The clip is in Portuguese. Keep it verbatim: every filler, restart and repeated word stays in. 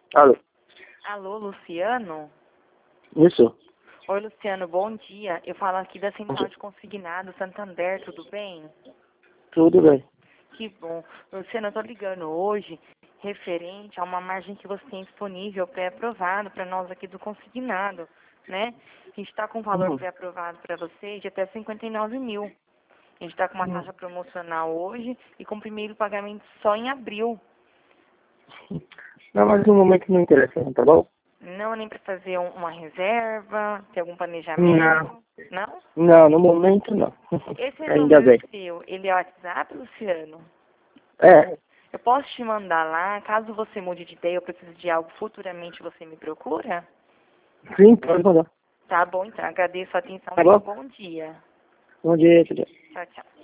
Alô? Alô, Luciano? Isso? Oi, Luciano, bom dia. Eu falo aqui da Central de Consignado Santander, tudo bem? Tudo bem. Que bom. Luciano, eu tô ligando hoje referente a uma margem que você tem disponível pré-aprovado para nós aqui do Consignado, né? A gente está com valor Uhum. pré-aprovado para você de até cinquenta e nove mil. A gente está com uma Uhum. taxa promocional hoje e com o primeiro pagamento só em abril. Não, mas no momento não interessa, não, tá bom? Não, nem para fazer um- uma reserva, ter algum planejamento. Não. Não? Não, no momento não. Esse Ainda número bem. seu, ele é WhatsApp, Luciano? É, Eu posso te mandar lá, caso você mude de ideia ou precise de algo futuramente, você me procura? sim, pode mandar. Tá bom, então. Agradeço a atenção. Tá Tenha um bom? bom dia. Bom dia, tchau. Tchau, tchau.